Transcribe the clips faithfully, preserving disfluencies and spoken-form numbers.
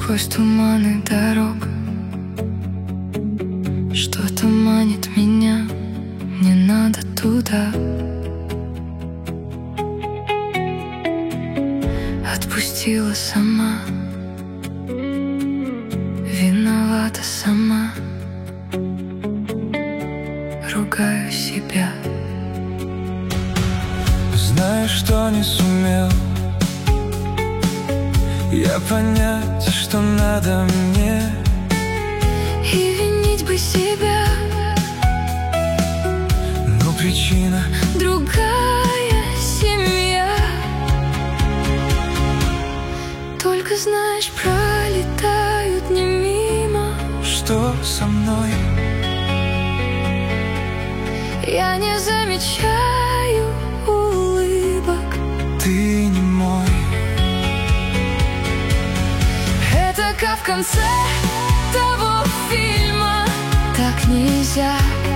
сквозь туманы дорог. Что-то манит меня, не надо туда. Отпустила сама, виновата сама. Ругаю себя. Знаю, что не сумел я понять, что надо мне, и винить бы себя, но причина другая семья. Только знаешь, пролетают не мимо. Что со мной? Я не замечаю улыбок. Ты не мой. Это как в конце того фильма. Так нельзя.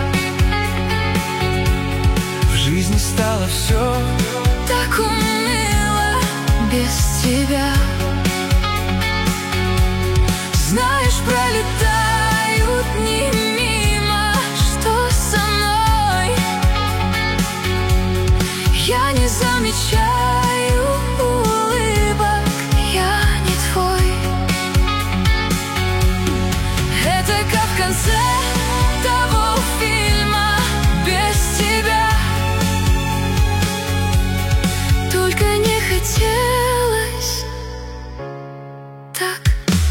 В жизни стало все так уныло без тебя. Знаешь, пролетают не мимо. Что со мной? Я не замечаю улыбок. Я не твой. Это как в конце того фильма без тебя. Только не хотелось так.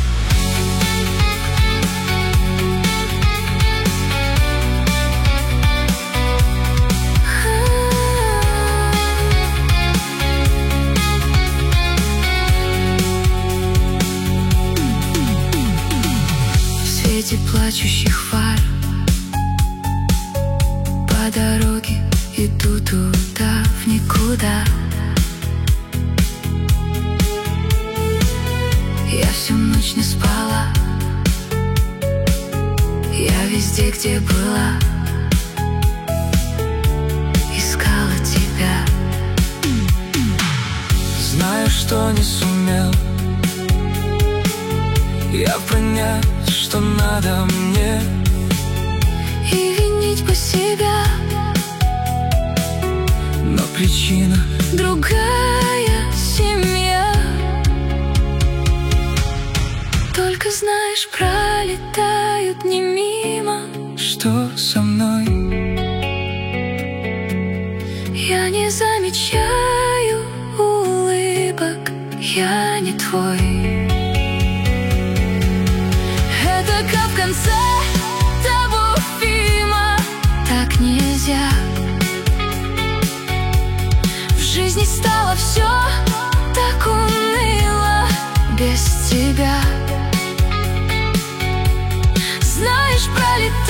В свете плачущих фар по дороге иду туда, в никуда. Я всю ночь не спала. Я везде, где была, искала тебя. Знаю, что не сумел я понять, что надо мне, и винить бы себя, но причина другая семья. Только знаешь, пролетают не мимо. Что со мной? Я не замечаю улыбок. Я не твой. Это как в конце того фильма. Так нельзя. В жизни стало все так уныло без тебя. Знаешь, пролетает